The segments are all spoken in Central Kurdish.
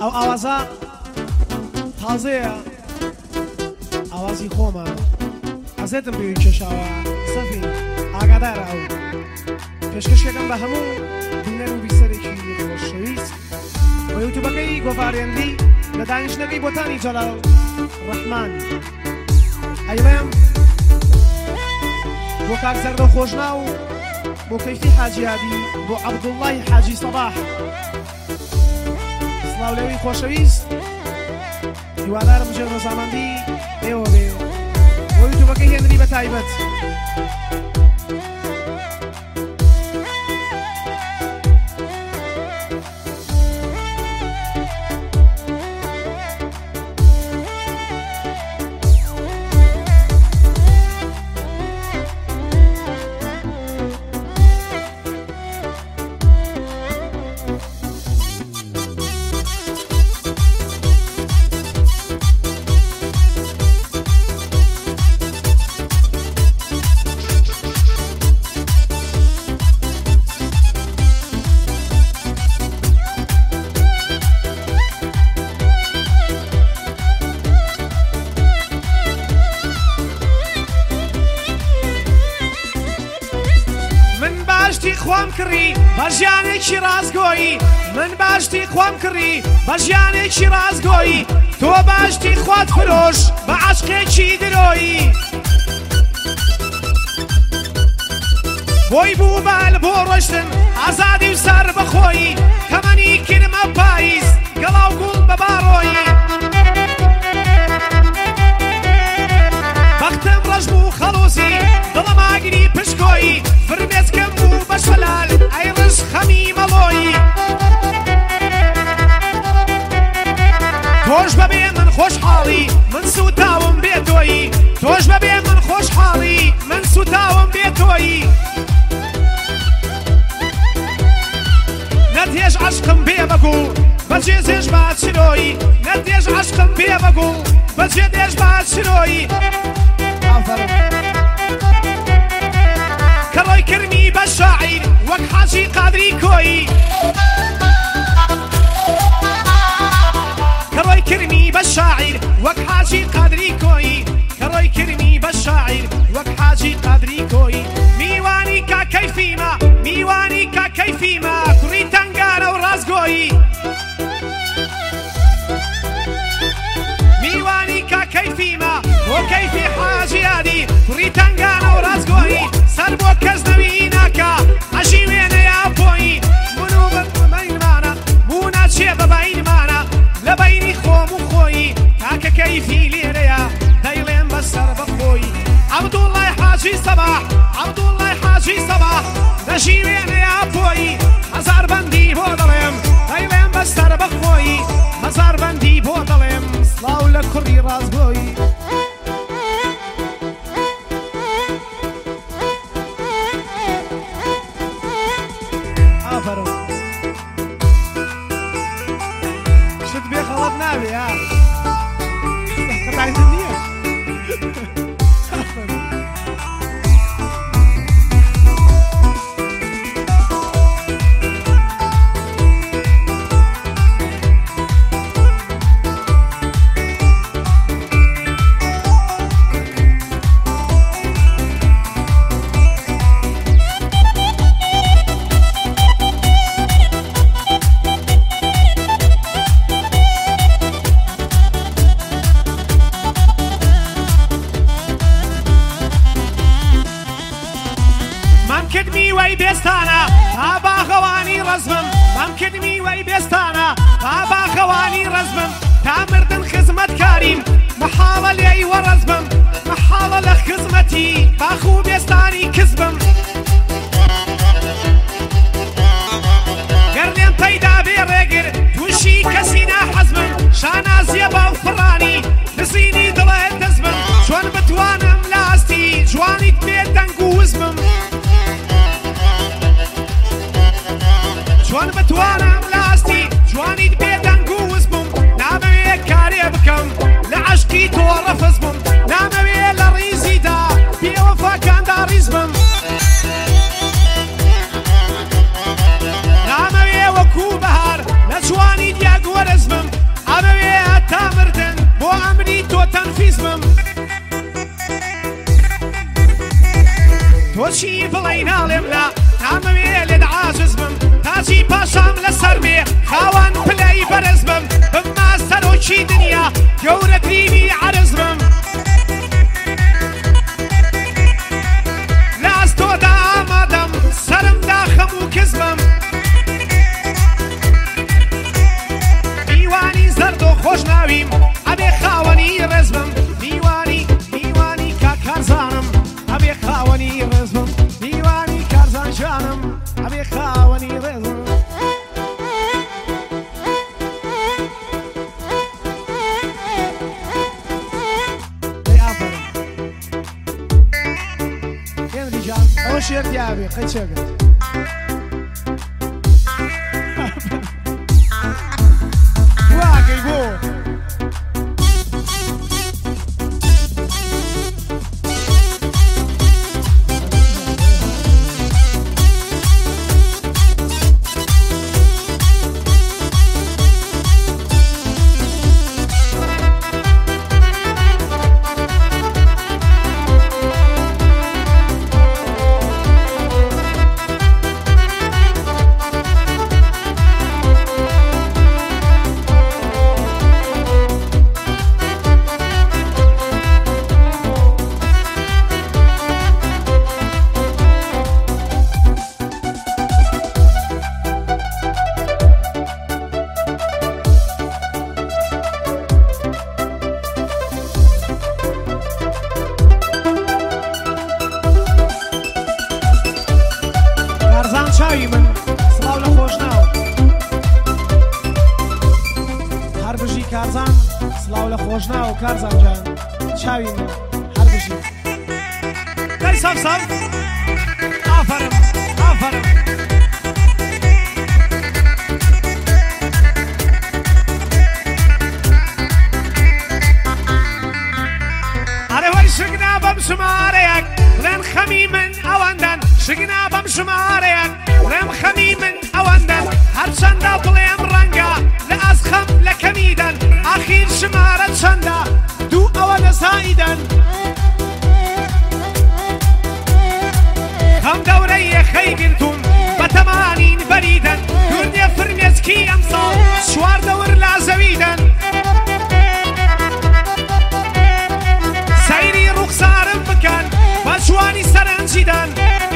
ئەو ئاوازە تازەیە ئاوازی خۆمە حەزێتم بێوی کێشاوە سەفی ئاگادارە ئەو پێشکەشێکم بە هەموو دینەر و بیسەرێکی خۆشەویست بۆ یوتیوبەکەی گۆڤارێندی لە دانیشتنەکەی بۆتانی جەلال ڕەحمان ئەیڵێم بۆ کاک زەردە خۆشنا و بۆ کەیفی حاجیادی بۆ عەبدوڵڵای حاجی سەباح سڵاو لەوەی خۆشەویست هیوادارم ژێر ڕەزامەندی ئێوە بێ بۆ یوتیوبەکەی هێنری بە تایبەت خوام کڕی بە ژیانێکی ڕازگۆیی من باشتی خوام کڕی بە ژیانێکی ڕازگۆیی تۆ باشتی خوات فرۆش بە عاشقێکی درۆیی بۆی بوو بەل بۆ ڕۆشتن ئازادی و سەر بەخۆیی کەمەنی کرمە پاییز گەڵاو گوڵ بە باڕۆیی بەختم ڕەش بوو خەڵوسی دڵم ئاگری پشکۆیی فرمێسکەم بوو بە شەلال ئەی ڕژ خەمی مەڵۆیی تۆش بەبێ من خۆشحاڵی من سوتاوم بێ تۆیی تۆش بەبێ من خۆشحاڵی من سوتاوم بێ تۆیی نەتێژ عەشقم بێ بەگوڵ بەجێ زێژ با چرۆیی نەتێژ عەشقم بێ بەگوڵ بەجێ دێژ با چرۆیی کەڕۆی کرمی بە شاعیر وەک حاجی قادری کۆیی کەڕۆی کرمی بە شاعیر وەک حاجی قادری کۆیی کەڕۆی کرمی بە شاعیر وەک حاجی قادری کۆیی میوانی کا کەیفیمە میوانی کا کەیفیمە کوڕی تەنگارە و ڕازگۆیی میوانی کا کەیفیمە بۆ کەیفی حاجیادی کوڕی تەنگانە و ڕازگۆیی سەر بۆ کەس نەوی ناکە عەژی وێنەیە بۆیی من و بەینمانە بوو ناچێ بە بەینمانە لە بەینی خۆم و خۆیی تاکە کەیفی لێرەیە دەیڵێم بەسەر بەخۆیی عەبدوڵڵای حاجی سەباح عەبدوڵڵای حاجی سەباح دەژی وێنەیە بۆیی هەزار بەندی بۆ دەڵێم دەیڵێم بەسەر بەخۆیی هەزار بەندی بۆ دەڵێم سڵاو لە کوڕی ڕازگۆیی شت بێ خەڵەت نابێ یا قەتایتن نییە وەی بێستانە تا باغەوانی ڕەزمم مام کردمی وەی بێستانە تا باغەوانی ڕەزمم تا مردن خزمەتکاریم محاڵە لێی وەڕەزمم محاڵە لە خزمەتی باخ و بێستانی کزبم گەر لێم پەیدا بێ ڕێگر تووشی کەسی ناحەزمم شانازیە باو فڕانی نزینی دڵێ دەزمم چۆن بتوانم لاستی جوانیت بێ دەنگ و وزمم چۆن بتوانم لاستی جوانیت بێ دەنگ و وزبم نامەوێ کارێ بکەم لە عەشقی تۆ ڕەفز بم نامەوێ لە ڕیزیدا بێوەفاکاندا ڕیز بم نامەوێ وەکوو بەهار لە جوانیت یاک وەرز بم تۆچی بڵێ ناڵێم لا نامەوێ لێت عاجز بم تاجی پاشام لەسەر بێ خاوەن پلەی بەرز بم بمما سەرۆکی دنیا گەورەترینی عەرز بم لە ئەستۆدا ئامادەم سەرمدا خەم و کز بم میوانی زەرد و خۆش ناویم ئەبێ خاوەنی ڕێز بم میوانی کاکارزانم ئەبێ خاوەنی ڕێز بم میوانی کارزان ژانم ئەبێ خاوەنی ڕێز بم ئەوە شێر دیابێ قەچێگە واگەی بۆ چاوی من سڵاو لە خۆشناو هەر بژی کارزان سڵاو لە خۆشناو کارزان جان چاوی من هەر بژی دەی سەف ئافەرم ئەرێ وەی شگنا بەم شمارەیەک بڵێن خەمی من ئەوەندەن شگنا بەم شمارەیەک بڵێم خەمی من ئەوەندەن هەرچەندە بڵێم ڕەنگە لە ئەسخەم لە کەمیدەن ئاخیر شمارە چەندە دوو ئەوە لە سایدەن خەم دەورەی یەخەی گرتوم بە تەمانین بەریدەن دوورنێ فرمێسکی ئەمساڵ چوار دەور لا زەویدەن سەیری ڕوخسارم بکەن بە جوانی سەرنجیدەن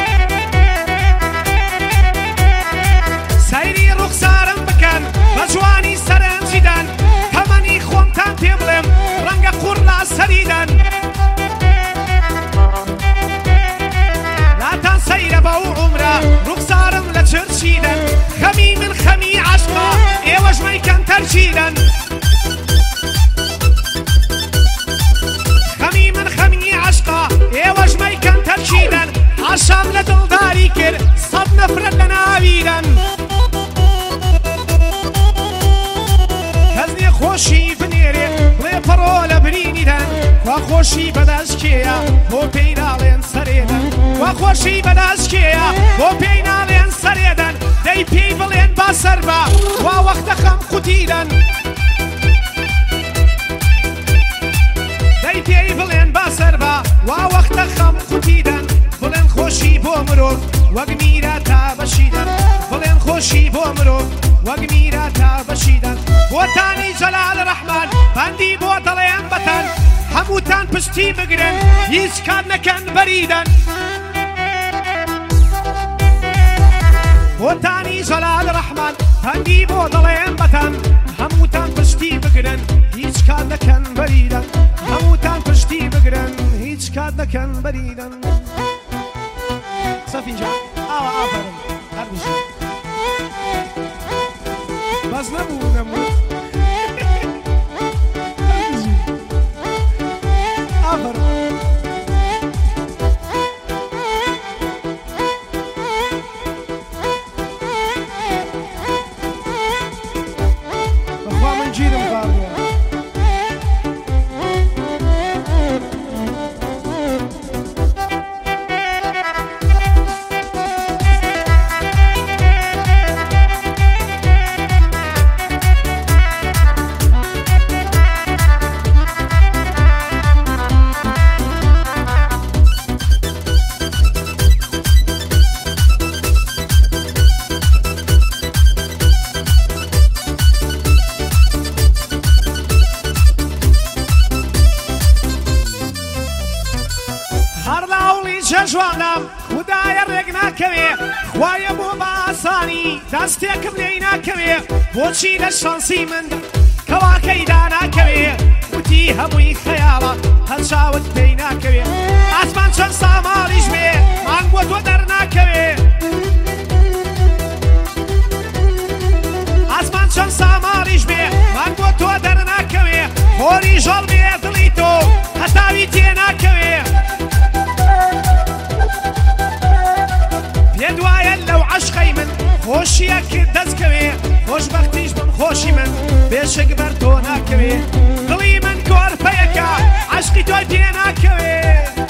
سەیری ڕوخسارم بکەن بە جوانی سەرنجیدەن تەمەنی خۆمتان پێ بڵێم ڕەنگە قوڕ لا سەریدەن لاتان سەیرە بەو عومرە ڕوخسارم لە چرچیدەن خەمی من خەمی عەشقا ئێوەش مەیکەن تەرچیدەن خەمی من خەمی عەشقا ئێوەش مەیکەن تەرچیدەن عەشام لە دڵداری کرد سەد نەفرەت لە ناویدەن کەس خۆشی بنێرێ بڵێ پەڕۆ لە برینیدەن وا خۆشی بەدەست کێیە بۆ پێی ناڵێن سەرێدەن وا خۆشی بەدەست کێیە بۆ پێی ناڵێن سەرێدەن دەی پێی بڵێن با سەر بە وا وەختە خەم قوتیدەن دەی پێی بڵێن با سەر بە وا وەختە خەم قوتیدەن بڵێن خۆشی بۆ مرۆڤ وەک میرە تا بەشیدەن بڵێن خۆشی بۆ مرۆڤ وەک میرە تا بەشیدەن بۆتانی جەلال ڕەحمان بەندی بۆ دەڵێن بەتەن هەمووتان پشتی بگرن هیچ کار نەکەن بەریدەن بۆتانی جەلال ڕەحمان بەندی بۆ دەڵێن بەتەن هەمووتان پشتی بگرن هیچ کار نەکەن بەریدەن هەمووتان پشتی بگرن هیچ کار نەکەن بەریدەن سەفی جان ئاوا ئافەرم هەر بژی بەس نەبوو نەموو ئافەرم بەخوا من گیرم کاردووە جەژوانم خودایە ڕێک ناکەوێ خوایە بۆ باسانی دەستێکم لێی ناکەوێ بۆچی لە شانسی من کەواکەیدا ناکەوێ وتی هەمووی خەیاڵە هەرچاوت پێی ناکەوێ ئاسمان چەند ساماڵیش بێ مانگ بۆ تۆ دەرناکەوێ ئاسمان چەند ساماڵیش بێ مانگ بۆ تۆ دەرناکەوێ خۆری ژەڵ بێ دڵی تۆ هەتاوی تێناکەوێ پێدوایە لەو عەشقەی من خۆشیە کرد دەستکەوێ خۆشبەختیش بم خۆشی من بێشک بەر تۆ ناکەوێ دڵی من گۆرپەیەکە عەشقی تۆی پێ ناکەوێ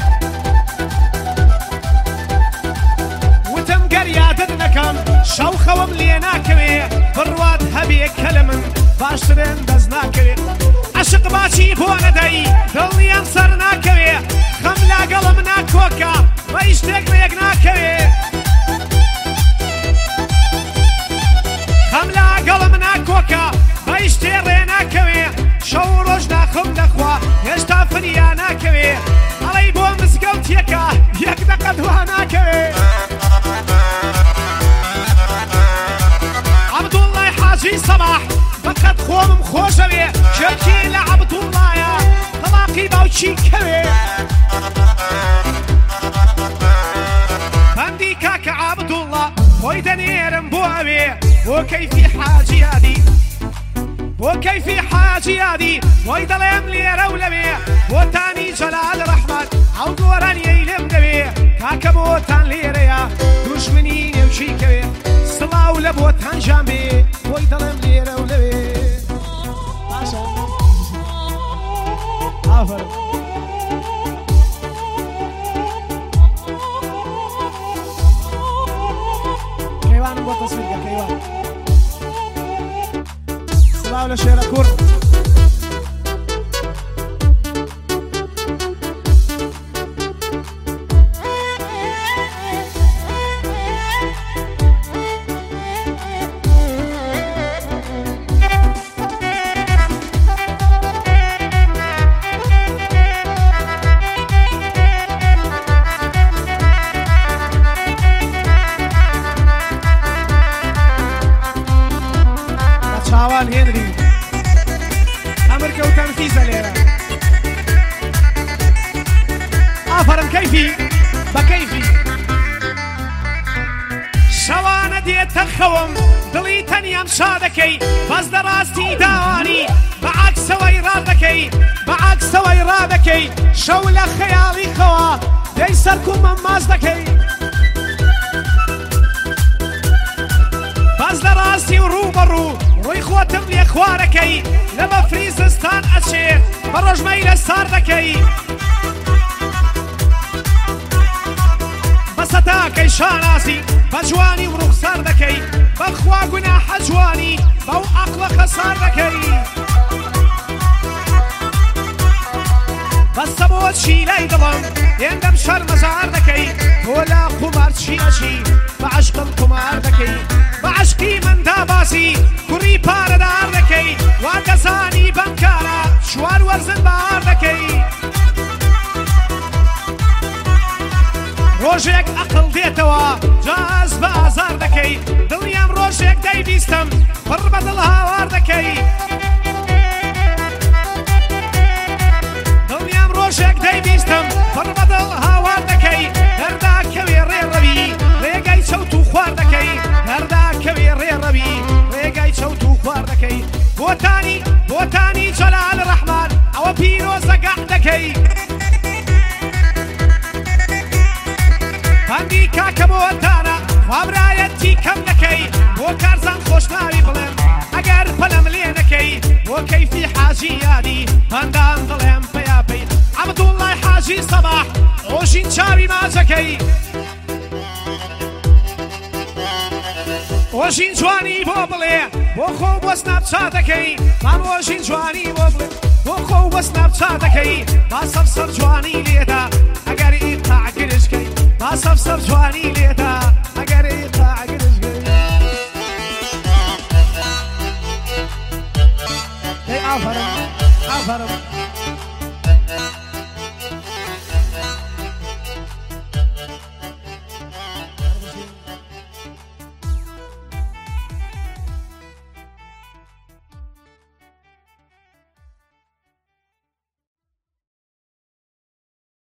وتم گەریادت نەکەم شەو خەوم لێ ناکەوێ بڕوات هەبێ کە لە من باشترێن دەست ناکەوێ عەشق باچی بۆ نەدەی دڵنیام سەر ناکەوێ خەم لاگەڵم ناکۆکە بە هیچ شتێک ڕێک ناکەوێ خەم لاگەڵم ناکۆکە بە هیچ شتێ ڕێ ناکەوێ شەو ڕۆژ ناخەم دەخوا هێشتا فریا ناکەوێ هەڵەی بۆ مزگەوتیەکە یەک دەقە دوا ناکەوێ عەبدوڵڵای حاجی سەباح فقط خۆمم خۆشەوێ شێرکی لە عەبدوڵڵایە تەڵاقی باوکی کەوێ بەندی کاکە عەبدوڵڵا خۆی دەنێرم بۆ ئەوێ بۆ کەیفی حاجیادی بۆ کەیفی حاجیادی بۆی دەڵێم لێرە و لەوێ بۆتانی جەلال ڕەحمەت ئەو گۆرانیەی لێم دەوێ کاکە بۆتان لێرەیە دوژمنی نێوچی کەوێ سڵاو لە بۆتان ژان بێ بۆی دەڵێم لێرە و لەوێ باشە ئافەرم کەیوانم بۆ تەسویرگە کەیوان سڵاو لە شێرە کوڕ چاوان هێنری ئەمریکە و تەنفیزە لێرە ئافەرم کەیفی بە کەیفی شەوانە دێتە خەوم دڵی تەنیام شادەکەی بەس دەڕاستی داوانی بە عەکسەوەی ڕادەکەی بە عەکسەوەی ڕادەکەی شەو لە خەیاڵی خەوا دەی سەرکومە ماز دەکەی بەس دەڕاستی و ڕووبەڕوو ڕووی خۆتم لێ خوارەکەی لە بەفری زستان ئەچێ بە ڕۆژمەی لە سار دەکەی بە سەتاکەی شاناسی بە جوانی و ڕوخسار دەکەی بەخوا گوناحە جوانی بەو عەقڵە خەسار دەکەی بەستە بۆ چی لای دڵم هێندەم شەرمەزار دەکەی تۆ لە قومار چیەچی بە عەشقم قومار دەکەی بە عەشقی مندا باسی کوڕی پارەدار دەکەی وا دەزانی بەم کارە شوار وەرزن بەهار دەکەی ڕۆژێک عەقڵ دێتەوە جاز بە ئازار دەکەی دڵیام ڕۆژێک دەیبیستم پڕ بە دڵ هاوار دەکەی دڵیام ڕۆژێک دەیبیستم پڕ بە دڵ هاوار دەکەی هەرداکەوێ ڕێڕەوی ڕێگای چەوت و خوار دەکەی هەرداکەوێ ڕێڕەوی ڕێگای چەوت و خوار دەکەی بۆتانی جەلال ڕەحمان ئەوە پیرۆزە گەح دەکەی بەندی کاکە بۆتانە وابرایەتی کەم دەکەی بۆ کارزان خۆشناوی بڵێم ئەگەر پەلەم لێ نەکەی بۆ کەیفی حاجی یادی بەندان دڵێم پەیاپەی عەبدوڵڵای حاجی سەباح ڕۆژین چاوی ماچەکەی ڕۆژین جوانی بۆ بڵێ بۆ خۆ بۆ سناپچاتەکەی مام ڕۆژین جوانی بۆ بڵێ بۆ خۆ بۆ سناپچاتەکەی با سەر جوانی لێدا ئەگەر ئیقاع گرشکەی با سەر جوانی لێدا ئەگەر ئیقاع گرشکەی ئافەرم